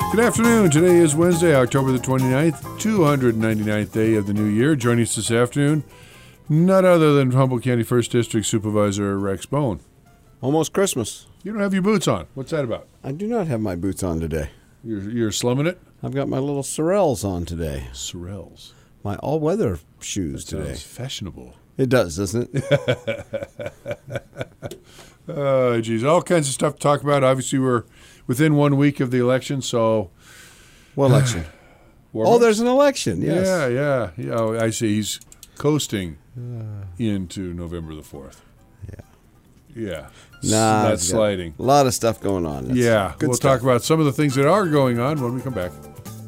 Good afternoon. Today is Wednesday, October the 29th, 299th day of the new year. Joining us this afternoon, none other than Humboldt County 1st District Supervisor Rex Bone. Almost Christmas. You don't have your boots on. What's that about? I do not have my boots on today. You're slumming it? I've got my little Sorels on today. Sorels. My all-weather shoes today. Sounds fashionable. It does, doesn't it? Oh, geez. All kinds of stuff to talk about. Obviously, we're within 1 week of the election, so... What election? There's an election, yes. Yeah. Oh, I see. He's coasting into November the 4th. Yeah. Not sliding. A lot of stuff going on. That's we'll talk about some of the things that are going on when we come back.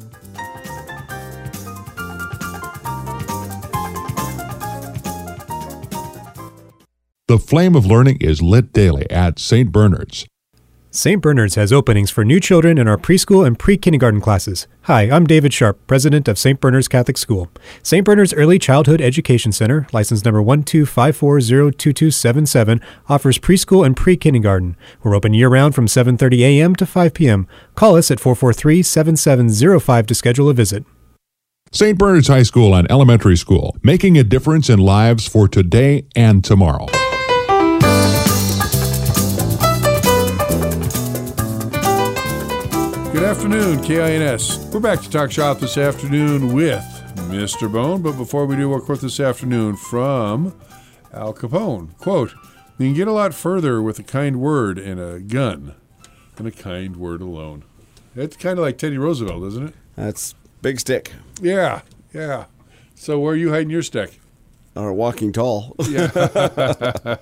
The flame of learning is lit daily at St. Bernard's. St. Bernard's has openings for new children in our preschool and pre-kindergarten classes. Hi, I'm David Sharp, president of St. Bernard's Catholic School. St. Bernard's Early Childhood Education Center, license number 125402277, offers preschool and pre-kindergarten. We're open year-round from 7:30 a.m. to 5 p.m. Call us at 443-7705 to schedule a visit. St. Bernard's High School and Elementary School, making a difference in lives for today and tomorrow. Good afternoon, KINS. We're back to talk shop this afternoon with Mr. Bone, but before we do, a quote this afternoon from Al Capone. Quote, "You can get a lot further with a kind word and a gun than a kind word alone." It's kind of like Teddy Roosevelt, isn't it? That's big stick. Yeah. So where are you hiding your stick? Or walking tall. Yeah.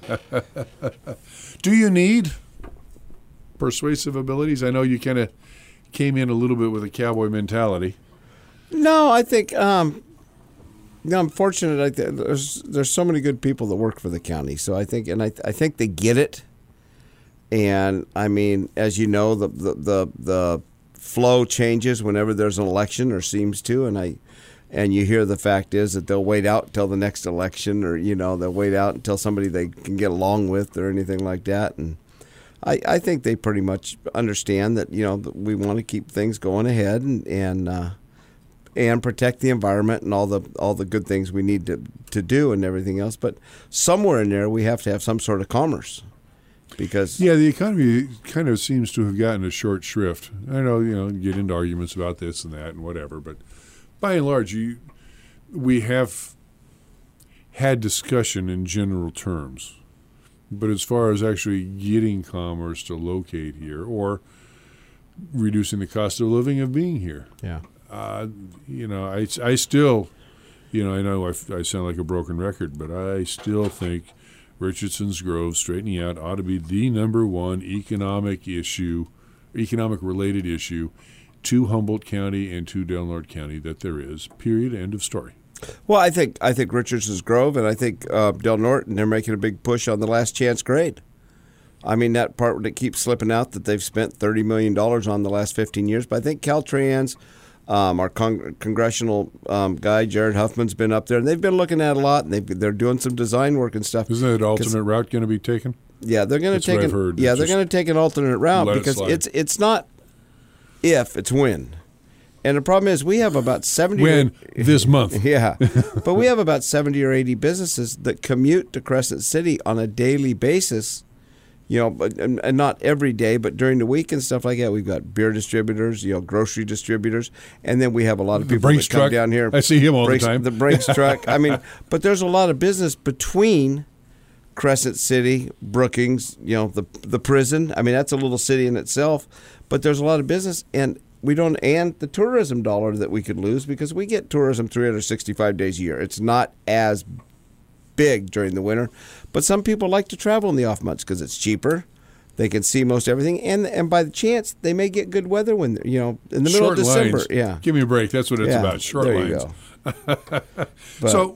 Do you need persuasive abilities? I know you kind of came in a little bit with a cowboy mentality. No, I think I'm fortunate. There's so many good people that work for the county, so I think they get it. And I mean, as you know, the flow changes whenever there's an election, or seems to, and you hear the fact is that they'll wait out till the next election, or they'll wait out until somebody they can get along with or anything like that. And I think they pretty much understand that that we want to keep things going ahead and protect the environment and all the good things we need to do and everything else. But somewhere in there we have to have some sort of commerce, because the economy kind of seems to have gotten a short shrift. I know you get into arguments about this and that and whatever, but by and large we have had discussion in general terms. But as far as actually getting commerce to locate here or reducing the cost of living of being here, I still, I know I sound like a broken record, but I still think Richardson's Grove straightening out ought to be the number one economic-related issue to Humboldt County and to Del Norte County that there is. Period. End of story. Well, I think Richardson's Grove, and I think Del Norte, and they're making a big push on the last chance grade. I mean, that part that keeps slipping out that they've spent $30 million on the last 15 years. But I think Caltrans, our congressional guy, Jared Huffman's been up there, and they've been looking at a lot, and they're doing some design work and stuff. Isn't that alternate route going to be taken? Yeah, they're going to take I've heard. Yeah, they're going to take an alternate route because it's not if, it's when. And the problem is we have about 70 this month. Yeah. But we have about 70 or 80 businesses that commute to Crescent City on a daily basis, and not every day, but during the week and stuff like that. We've got beer distributors, grocery distributors, and then we have a lot of people that come down here. I see him all the time. The Brinks truck. I mean, but there's a lot of business between Crescent City, Brookings, the prison. I mean, that's a little city in itself, but there's a lot of business, and the tourism dollar that we could lose, because we get tourism 365 days a year. It's not as big during the winter, but some people like to travel in the off months because it's cheaper. They can see most everything, and by the chance they may get good weather when they're, in the middle of December. Lines. Yeah, give me a break. That's what it's about. Short there lines. You go. So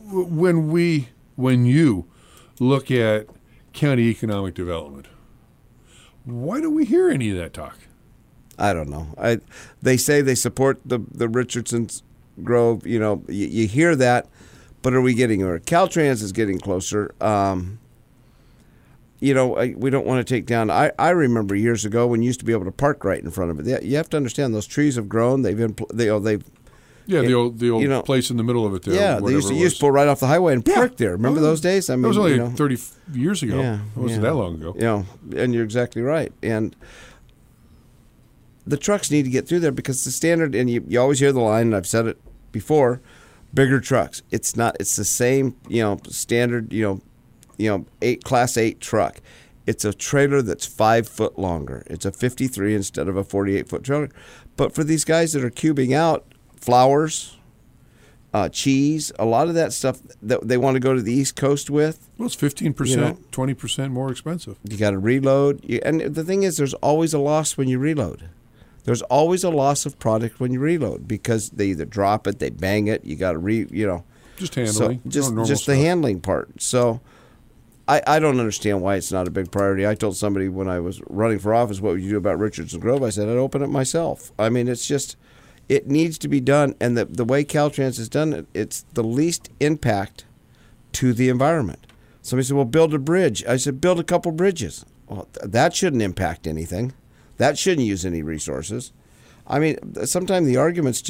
when you look at county economic development, why don't we hear any of that talk? I don't know. They say they support the Richardson's Grove. You hear that, but are we getting there? Caltrans is getting closer. we don't want to take down. I remember years ago when you used to be able to park right in front of it. You have to understand those trees have grown. They've the old place in the middle of it there. Yeah, they used to pull right off the highway and park there. Remember those days? I mean, that was only 30 years ago. Yeah, it wasn't that long ago. And you're exactly right. And the trucks need to get through there because the standard, and you always hear the line, and I've said it before, bigger trucks. It's not. It's the same, standard, Class 8 truck. It's a trailer that's 5 foot longer. It's a 53 instead of a 48-foot trailer. But for these guys that are cubing out flowers, cheese, a lot of that stuff that they want to go to the East Coast with. Well, it's 15%, 20% more expensive. You got to reload. And the thing is, there's always a loss when you reload. There's always a loss of product when you reload because they either drop it, they bang it, you got to just handling. So just the handling part. So I don't understand why it's not a big priority. I told somebody when I was running for office, what would you do about Richardson Grove? I said, I'd open it myself. I mean, it's just, it needs to be done. And the way Caltrans has done it, it's the least impact to the environment. Somebody said, well, build a bridge. I said, build a couple bridges. Well, that shouldn't impact anything. That shouldn't use any resources. I mean, sometimes the arguments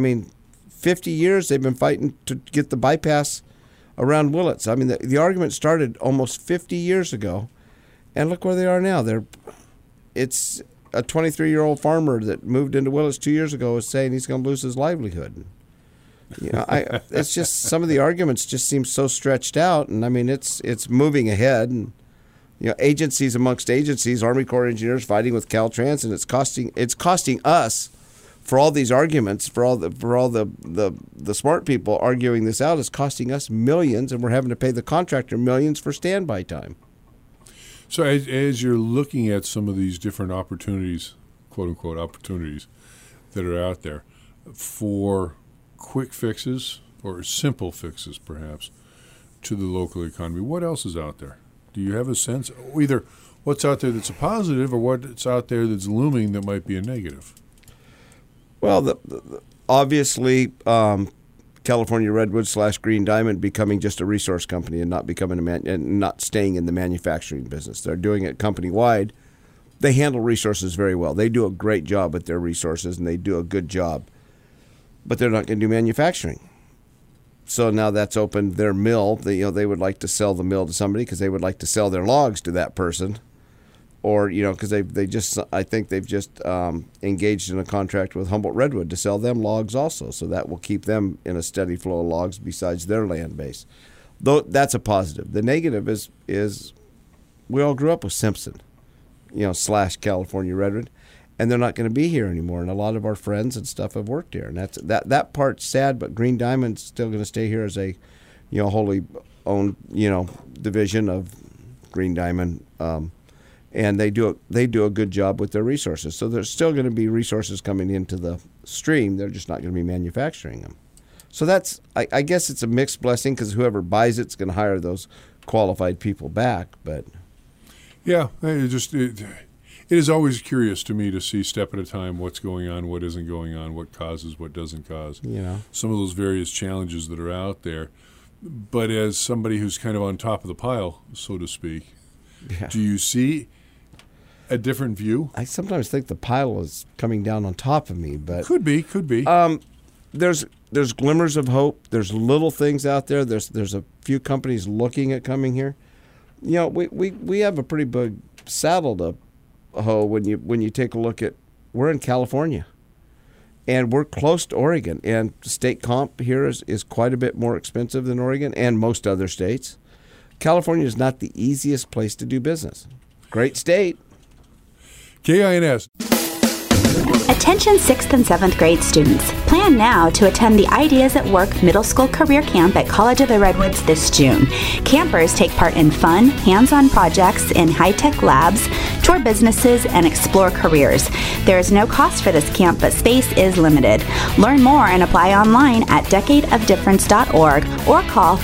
50 years they've been fighting to get the bypass around Willits. I mean, the argument started almost 50 years ago, and look where they are now. It's a 23-year-old farmer that moved into Willits 2 years ago is saying he's going to lose his livelihood. It's just some of the arguments just seem so stretched out, and I mean, it's moving ahead, and agencies amongst agencies, Army Corps of Engineers fighting with Caltrans, and it's costing us for all these arguments, for all the smart people arguing this out, is costing us millions, and we're having to pay the contractor millions for standby time. So as you're looking at some of these different opportunities, quote unquote opportunities that are out there for quick fixes or simple fixes, perhaps, to the local economy, what else is out there? Do you have a sense, either what's out there that's a positive or what's out there that's looming that might be a negative? Well, obviously, California Redwood / Green Diamond becoming just a resource company and not becoming and not staying in the manufacturing business. They're doing it company-wide. They handle resources very well. They do a great job with their resources, and they do a good job. But they're not going to do manufacturing. So now that's opened their mill. They would like to sell the mill to somebody because they would like to sell their logs to that person, or because I think they've just engaged in a contract with Humboldt Redwood to sell them logs also. So that will keep them in a steady flow of logs besides their land base. Though that's a positive. The negative is we all grew up with Simpson, / California Redwood. And they're not going to be here anymore. And a lot of our friends and stuff have worked here. And that part's sad, but Green Diamond's still going to stay here as a, wholly owned, division of Green Diamond. And they do a good job with their resources. So there's still going to be resources coming into the stream. They're just not going to be manufacturing them. So that's, I guess it's a mixed blessing because whoever buys it's going to hire those qualified people back. But yeah, it is always curious to me to see step at a time what's going on, what isn't going on, what causes, what doesn't cause. Some of those various challenges that are out there. But as somebody who's kind of on top of the pile, so to speak, do you see a different view? I sometimes think the pile is coming down on top of me, but could be. There's glimmers of hope. There's little things out there. There's a few companies looking at coming here. We have a pretty big saddle to hoe when you take a look at, we're in California and we're close to Oregon, and state comp here is quite a bit more expensive than Oregon and most other states. California is not the easiest place to do business. Great state. KINS. Attention 6th and 7th grade students. Plan now to attend the Ideas at Work Middle School Career Camp at College of the Redwoods this June. Campers take part in fun, hands-on projects in high-tech labs, tour businesses, and explore careers. There is no cost for this camp, but space is limited. Learn more and apply online at decadeofdifference.org or call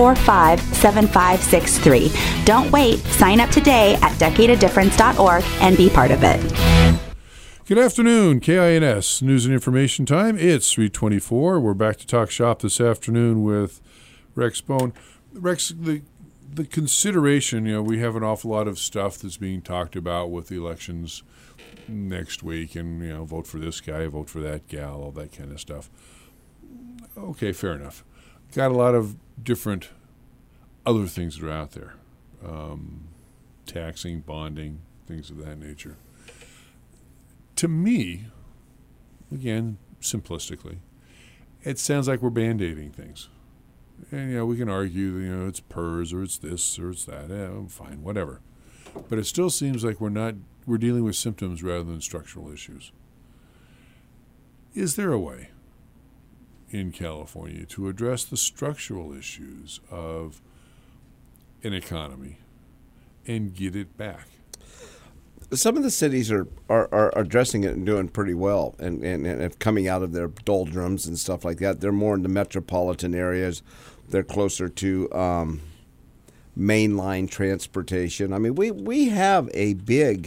445-7563. Don't wait. Sign up today at decadeofdifference.org and be part of it. Good afternoon, KINS News and Information Time. It's 3:24. We're back to talk shop this afternoon with Rex Bone. Rex, the the consideration, we have an awful lot of stuff that's being talked about with the elections next week, and vote for this guy, vote for that gal, all that kind of stuff. Okay, fair enough. Got a lot of different other things that are out there. Taxing, bonding, things of that nature. To me, again, simplistically, it sounds like we're band-aiding things. And, we can argue, it's PERS or it's this or it's that. Fine, whatever. But it still seems like we're dealing with symptoms rather than structural issues. Is there a way in California to address the structural issues of an economy and get it back? Some of the cities are addressing it and doing pretty well and coming out of their doldrums and stuff like that. They're more in the metropolitan areas. They're closer to mainline transportation. I mean, we have a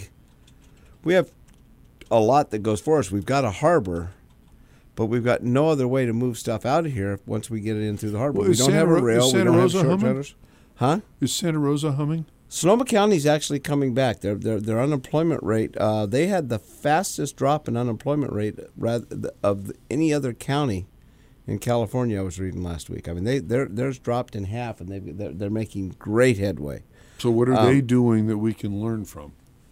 lot that goes for us. We've got a harbor, but we've got no other way to move stuff out of here once we get it in through the harbor. Well, we don't have a rail. We don't have short charters. Huh? Is Santa Rosa humming? Sonoma County's actually coming back. Their unemployment rate, they had the fastest drop in unemployment rate of any other county in California. I was reading last week. I mean, theirs dropped in half, and they're making great headway. So what are they doing that we can learn from?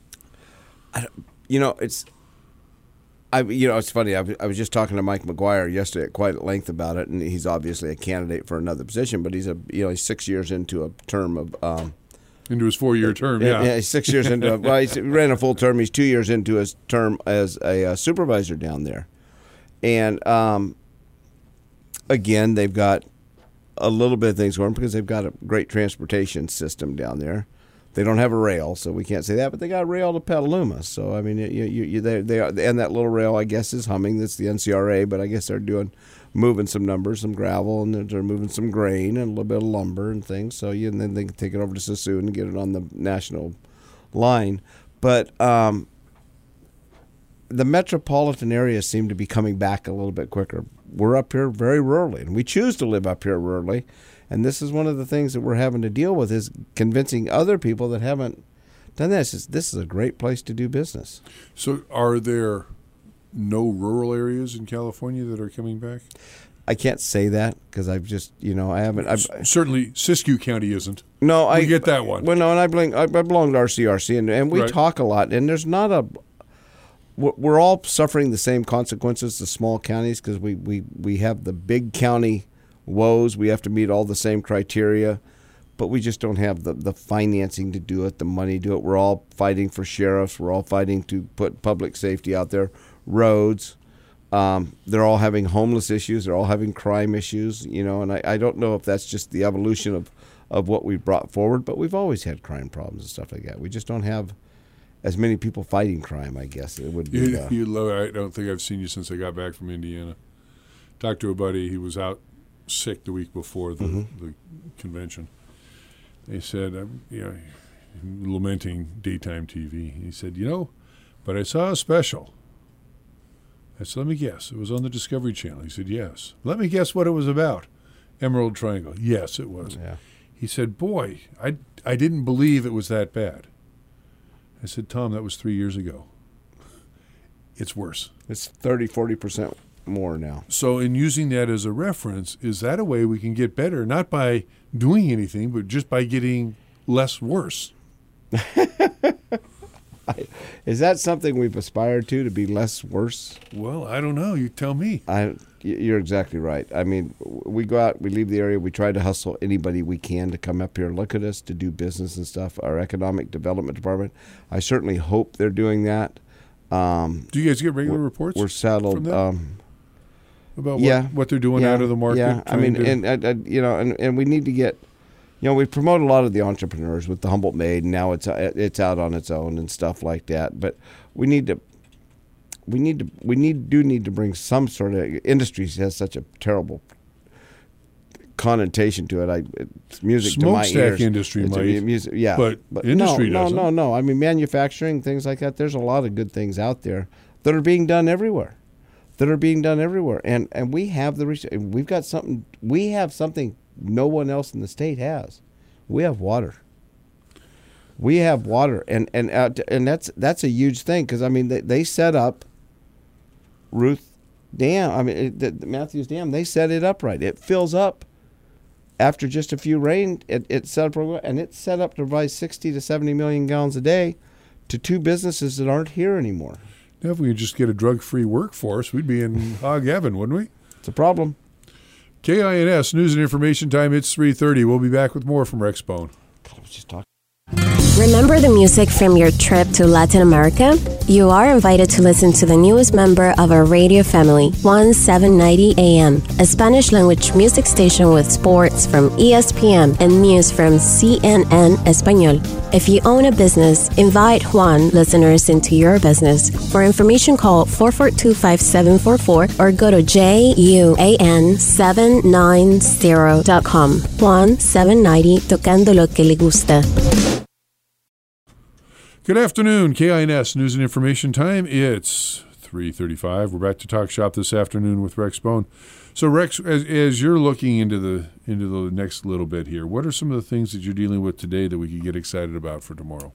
It's funny. I was just talking to Mike McGuire yesterday at quite at length about it, and he's obviously a candidate for another position, but he's he's 6 years into a term of. Into his 4-year term, yeah. Yeah, he's 6 years into he ran a full term. He's 2 years into his term as a supervisor down there. And, again, they've got a little bit of things going because they've got a great transportation system down there. They don't have a rail, so we can't say that, but they got a rail to Petaluma. So, I mean, they are, and that little rail, I guess, is humming. That's the NCRA, but I guess they're moving some numbers, some gravel, and they're moving some grain and a little bit of lumber and things. So and then they can take it over to Sassoon and get it on the national line. But the metropolitan areas seem to be coming back a little bit quicker. We're up here very rurally, and we choose to live up here rurally. And this is one of the things that we're having to deal with is convincing other people that haven't done this. This is a great place to do business. So are there no rural areas in California that are coming back? I can't say that because I've just, I haven't. Certainly, Siskiyou County isn't. No, I get that one. Well, no, and I belong to RCRC, and we talk a lot, and there's not a. We're all suffering the same consequences, the small counties, because we have the big county woes. We have to meet all the same criteria, but we just don't have the financing to do it, the money to do it. We're all fighting for sheriffs. We're all fighting to put public safety out there, roads. They're all having homeless issues. They're all having crime issues, and I don't know if that's just the evolution of what we've brought forward, but we've always had crime problems and stuff like that. We just don't have as many people fighting crime, I guess. It would be. I don't think I've seen you since I got back from Indiana. Talked to a buddy. He was out sick the week before the convention. He said, lamenting daytime TV. He said, but I saw a special. I said, let me guess. It was on the Discovery Channel. He said, yes. Let me guess what it was about. Emerald Triangle. Yes, it was. Yeah. He said, boy, I didn't believe it was that bad. I said, Tom, that was 3 years ago. It's worse. It's 30-40% more now. So in using that as a reference, is that a way we can get better, not by doing anything, but just by getting less worse? Is that something we've aspired to be less worse? Well, I don't know. You tell me. You're exactly right. I mean, we go out, we leave the area, we try to hustle anybody we can to come up here and look at us, to do business and stuff. Our economic development department, I certainly hope they're doing that. Do you guys get regular reports? We're saddled. From them? About what they're doing out of the market? Yeah, I mean, and we need to get, we promote a lot of the entrepreneurs with the Humboldt Made, and now it's out on its own and stuff like that. But we need to bring some sort of industry. Has such a terrible connotation to it. It's music to my ears. Smokestack industry might, music, yeah, but industry doesn't. No. I mean, manufacturing, things like that. There's a lot of good things out there that are being done everywhere. And we have we've got something. We have something no one else in the state has. We have water. We have water, and that's a huge thing because I mean they set up Ruth Dam. I mean the Matthews Dam. They set it up right. It fills up after just a few rain. It set up, and it's set up to provide 60 to 70 million gallons a day to two businesses that aren't here anymore. Now, if we could just get a drug-free workforce, we'd be in hog heaven, wouldn't we? It's a problem. KINS News and Information Time. It's 3:30. We'll be back with more from Rex Bone. God, I was just talking. Remember the music from your trip to Latin America? You are invited to listen to the newest member of our radio family, 1790 AM, a Spanish-language music station with sports from ESPN and news from CNN Español. If you own a business, invite Juan listeners into your business. For information, call 442-5744 or go to JUAN790.com. Juan 790, tocando lo que le gusta. Good afternoon, KINS News and Information Time. It's 3:35. We're back to Talk Shop this afternoon with Rex Bone. So, Rex, as you're looking into the next little bit here, what are some of the things that you're dealing with today that we could get excited about for tomorrow?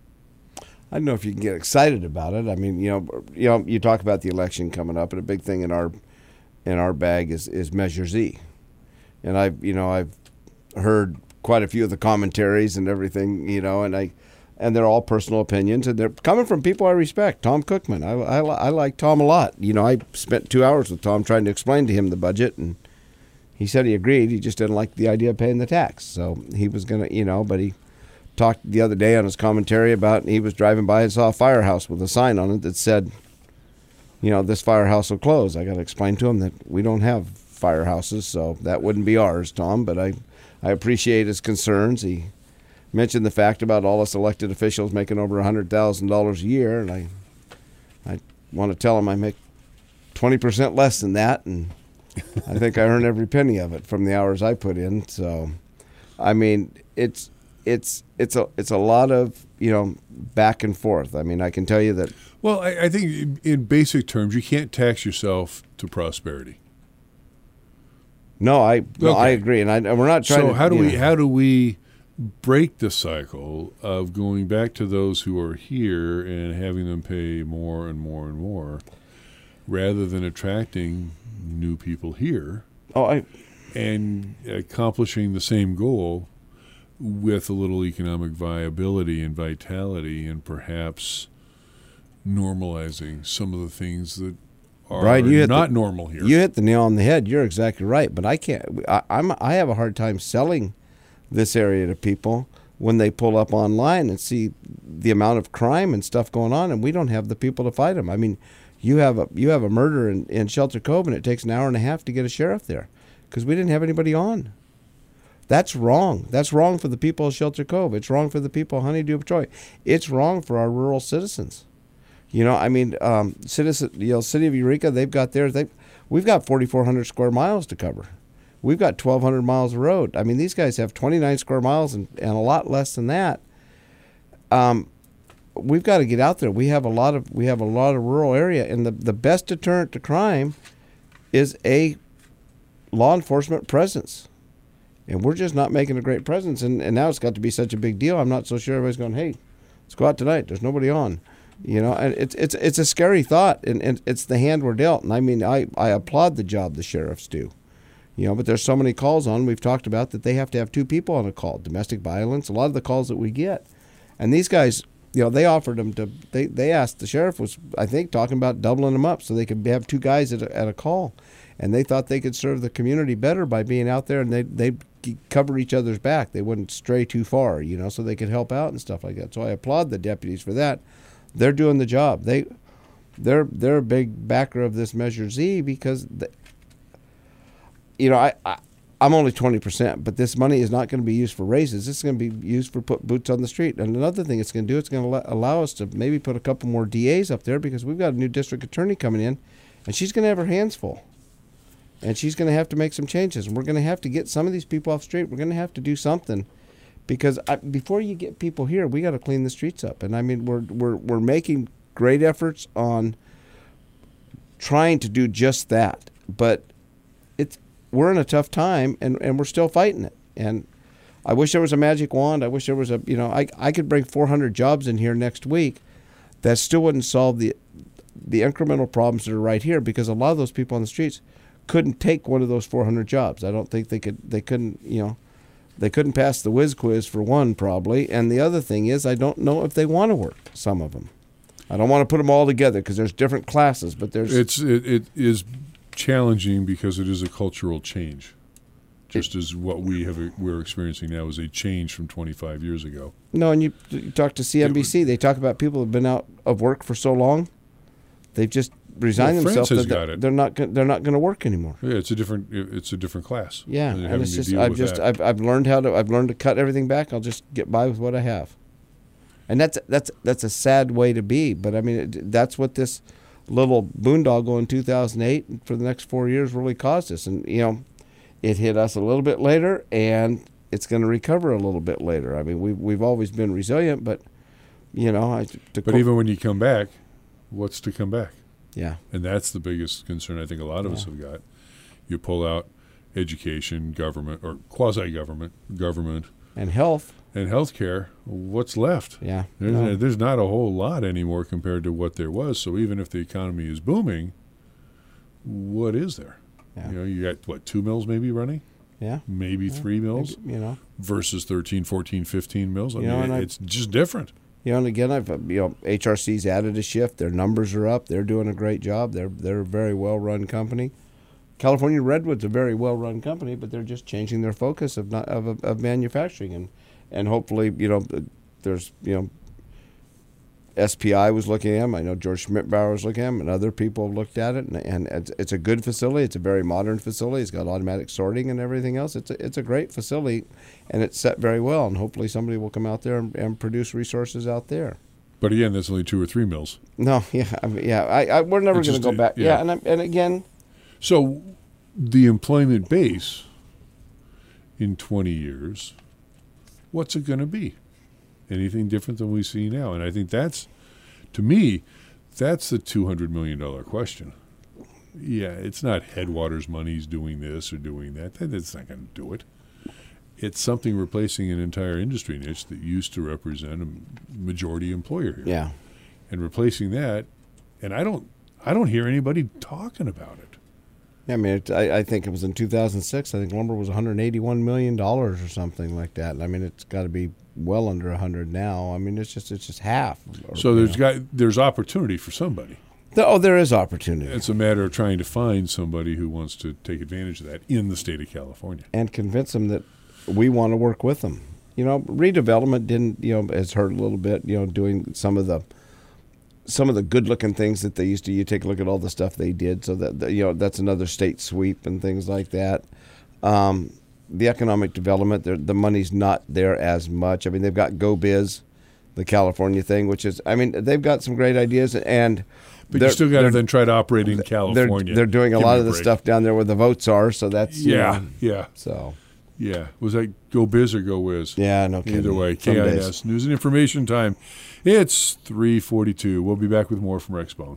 I don't know if you can get excited about it. I mean, you talk about the election coming up, and a big thing in our bag is Measure Z, and I've heard quite a few of the commentaries and everything, and they're all personal opinions, and they're coming from people I respect. Tom Cookman, I like Tom a lot. I spent 2 hours with Tom trying to explain to him the budget, and he said he agreed. He just didn't like the idea of paying the tax, so he was gonna, but he talked the other day on his commentary about he was driving by and saw a firehouse with a sign on it that said, this firehouse will close. I got to explain to him that we don't have firehouses, so that wouldn't be ours, Tom. But I appreciate his concerns. He mentioned the fact about all us elected officials making over $100,000 a year, and I want to tell him I make 20% less than that, and I think I earn every penny of it from the hours I put in. So, I mean, it's a lot of back and forth. I mean, I can tell you that. Well, I think in basic terms, you can't tax yourself to prosperity. No, I agree, and we're not trying. So how do we break the cycle of going back to those who are here and having them pay more and more and more, rather than attracting new people here? And accomplishing the same goal with a little economic viability and vitality, and perhaps normalizing some of the things that are Brian, not normal here. You hit the nail on the head. You're exactly right. But I can't. I have a hard time selling this area to people when they pull up online and see the amount of crime and stuff going on, and we don't have the people to fight them. I mean, you have a murder in Shelter Cove, and it takes an hour and a half to get a sheriff there because we didn't have anybody on. That's wrong. That's wrong for the people of Shelter Cove. It's wrong for the people of Honeydew Troy. It's wrong for our rural citizens. City of Eureka, they've got theirs. We've got 4,400 square miles to cover. We've got 1,200 miles of road. I mean, these guys have 29 square miles and a lot less than that. We've got to get out there. We have a lot of rural area, and the best deterrent to crime is a law enforcement presence. And we're just not making a great presence, and now it's got to be such a big deal. I'm not so sure everybody's going, hey, let's go out tonight. There's nobody on. And it's a scary thought, and it's the hand we're dealt. And I mean, I applaud the job the sheriffs do. But there's so many calls on. We've talked about that they have to have two people on a call. Domestic violence, a lot of the calls that we get. And these guys, they offered them to, they asked, the sheriff was, I think, talking about doubling them up so they could have two guys at a call. And they thought they could serve the community better by being out there, and they'd cover each other's back. They wouldn't stray too far, so they could help out and stuff like that. So I applaud the deputies for that. They're doing the job. They're a big backer of this Measure Z because, I'm only 20%, but this money is not going to be used for raises. It's going to be used for put boots on the street. And another thing it's going to do, it's going to allow us to maybe put a couple more DAs up there because we've got a new district attorney coming in, and she's going to have her hands full. And she's going to have to make some changes. And we're going to have to get some of these people off the street. We're going to have to do something because before you get people here, we got to clean the streets up. And I mean, we're making great efforts on trying to do just that. But we're in a tough time, and we're still fighting it. And I wish there was a magic wand. I wish there was a, I could bring 400 jobs in here next week. That still wouldn't solve the incremental problems that are right here, because a lot of those people on the streets couldn't take one of those 400 jobs. I don't think they couldn't pass the whiz quiz for one, probably. And the other thing is, I don't know if they want to work, some of them. I don't want to put them all together because there's different classes, but there's... It is challenging because it is a cultural change. Just as what we're experiencing now is a change from 25 years ago. No, and you talk to CNBC, they talk about people who have been out of work for so long, they've just resigned themselves. They're not going to work anymore. Yeah, it's a different class. Yeah, and it's just I've learned to cut everything back. I'll just get by with what I have, and that's a sad way to be. But I mean, that's what this little boondoggle in 2008 for the next 4 years really caused us, and it hit us a little bit later, and it's going to recover a little bit later. I mean, we've always been resilient, but even when you come back, what's to come back? Yeah, and that's the biggest concern I think a lot of us have got. You pull out education, government, or quasi-government, government, and health and healthcare. What's left? Yeah, there's not a whole lot anymore compared to what there was. So even if the economy is booming, what is there? Yeah. You got 2 mills maybe running? Yeah. Maybe 3 mills? Maybe, versus 13, 14, 15 mills. I mean, it's just different. And again, HRC's added a shift. Their numbers are up. They're doing a great job. They're a very well-run company. California Redwood's a very well-run company, but they're just changing their focus of manufacturing, and hopefully, there's SPI was looking at them. I know George Schmidtbauer was looking at them, and other people have looked at it. And it's a good facility. It's a very modern facility. It's got automatic sorting and everything else. It's a great facility, and it's set very well. And hopefully somebody will come out there and produce resources out there. But again, that's only 2 or 3 mills. No, we're never going to go back. Yeah, and again. So the employment base in 20 years, what's it going to be? Anything different than we see now? And I think to me, that's the $200 million question. Yeah, it's not Headwaters Money's doing this or doing that. That's not going to do it. It's something replacing an entire industry niche that used to represent a majority employer here. Yeah. And replacing that, and I don't hear anybody talking about it. Yeah, I mean, I think it was in 2006. I think lumber was $181 million or something like that. I mean, it's got to be well under 100 now. I mean, it's just half. So there's opportunity for somebody. There is opportunity. It's a matter of trying to find somebody who wants to take advantage of that in the state of California and convince them that we want to work with them. Redevelopment didn't, has hurt a little bit. Doing some of the good-looking things that they used to. You take a look at all the stuff they did, so that that's another state sweep and things like that. The economic development, the money's not there as much. I mean, they've got GoBiz, the California thing, which is, I mean, they've got some great ideas, but you still got to then try to operate in California. They're doing a lot of the stuff down there where the votes are, so that's yeah. So. Yeah. Was that GoBiz or GoWiz? Yeah, no kidding. Either way, KINS News and Information Time. It's 3:42. We'll be back with more from Rex Bone.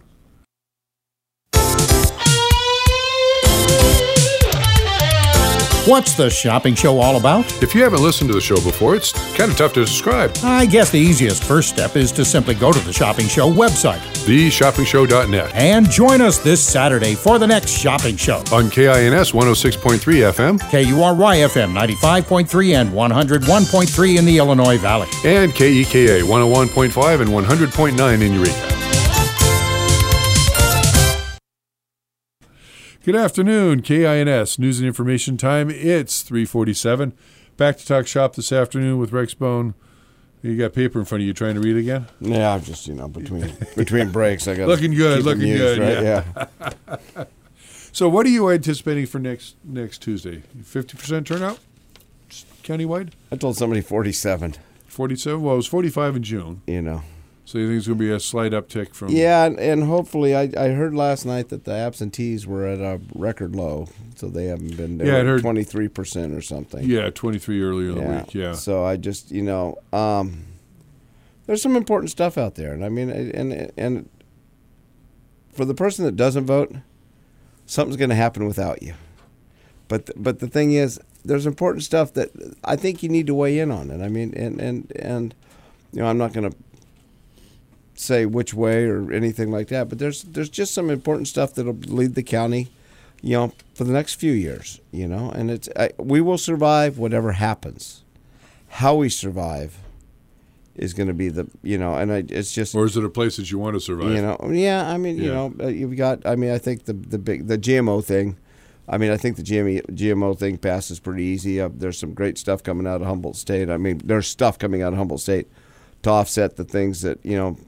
What's the shopping show all about? If you haven't listened to the show before, it's kind of tough to describe. I guess the easiest first step is to simply go to the Shopping Show website, theshoppingshow.net, and join us this Saturday for the next shopping show. On KINS 106.3 FM, KURY FM 95.3 and 101.3 in the Illinois Valley, and KEKA 101.5 and 100.9 in Eureka. Good afternoon, KINS News and Information Time. It's 3:47. Back to talk shop this afternoon with Rex Bone. You got paper in front of you trying to read again? Yeah, I'm just, between breaks, I got looking good, right? Yeah. So what are you anticipating for next Tuesday? 50% turnout countywide? I told somebody 47. 47? Well, it was 45 in June. So you think it's going to be a slight uptick from... Yeah, and hopefully, I heard last night that the absentees were at a record low, so they haven't been there. Yeah, I heard 23% or something. Yeah, 23 earlier in the week, yeah. So I just, there's some important stuff out there. And I mean, and for the person that doesn't vote, something's going to happen without you. But the thing is, there's important stuff that I think you need to weigh in on. And I mean, and I'm not going to say which way or anything like that, but there's just some important stuff that'll lead the county, for the next few years, and we will survive whatever happens. How we survive is going to be it's just. Or is it a place that you want to survive? You've got. I mean, I think the GMO thing. I mean, I think the GMO thing passes pretty easy. There's some great stuff coming out of Humboldt State. I mean, there's stuff coming out of Humboldt State to offset the things that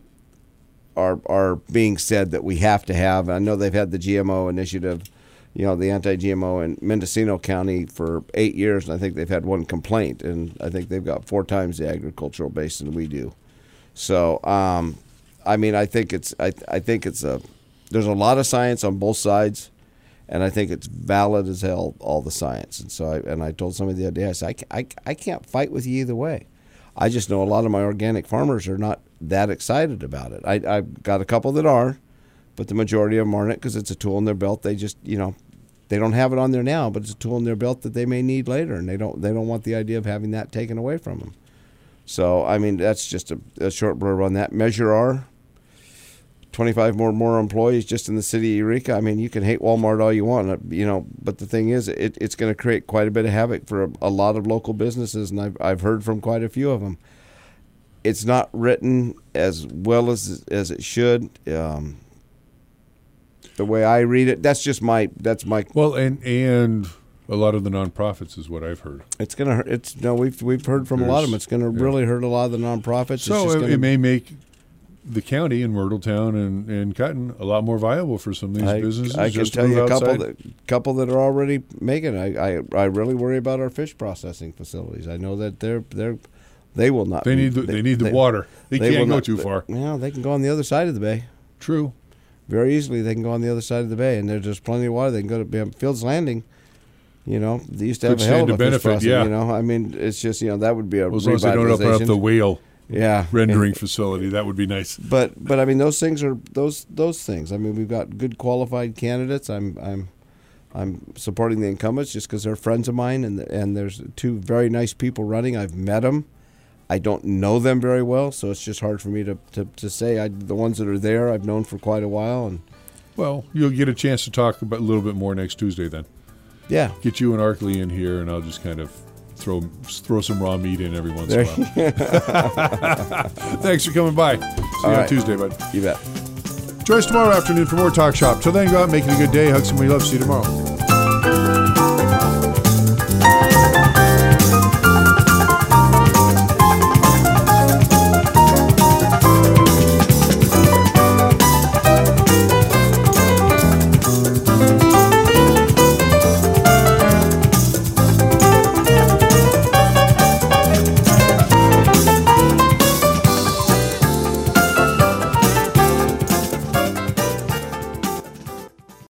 are being said that we have to have. I know they've had the GMO initiative, the anti-GMO in Mendocino County for 8 years, and I think they've had one complaint, and I think they've got 4 times the agricultural base than we do. So, I mean, I think it's there's a lot of science on both sides, and I think it's valid as hell, all the science. And so, I told somebody the other day, I said, I can't fight with you either way. I just know a lot of my organic farmers are not that excited about it. I've got a couple that are, but the majority of them aren't because it's a tool in their belt. They just, they don't have it on there now, but it's a tool in their belt that they may need later, and they don't want the idea of having that taken away from them. So, I mean, that's just a short blurb on that. Measure R, 25 more employees just in the city of Eureka. I mean, you can hate Walmart all you want, but the thing is, it's going to create quite a bit of havoc for a lot of local businesses, and I've heard from quite a few of them. It's not written as well as it should. The way I read it, that's my. Well, and a lot of the nonprofits is what I've heard. It's gonna hurt. We've heard from a lot of them. It's gonna really hurt a lot of the nonprofits. So it may make the county in Myrtletown and Cotton a lot more viable for some of these businesses. I can tell you a couple that are already making it. I really worry about our fish processing facilities. I know that they will not. They need the water. They can't go too far. They can go on the other side of the bay. True. Very easily, they can go on the other side of the bay, and there's just plenty of water. They can go to Fields Landing. They used to have a hell of a fish processing. I mean, it's just that would be a as long as they don't open up the whale rendering and facility, that would be nice. But I mean, those things are those things. I mean, we've got good qualified candidates. I'm supporting the incumbents just because they're friends of mine, and there's 2 very nice people running. I've met them. I don't know them very well, so it's just hard for me to say. The ones that are there, I've known for quite a while. And well, you'll get a chance to talk about a little bit more next Tuesday then. Yeah. Get you and Arkley in here, and I'll just kind of throw some raw meat in every once in a while. Thanks for coming by. See you on Tuesday, bud. You bet. Join us tomorrow afternoon for more Talk Shop. Till then, go out and make it a good day. Hug somebody you love. See you tomorrow.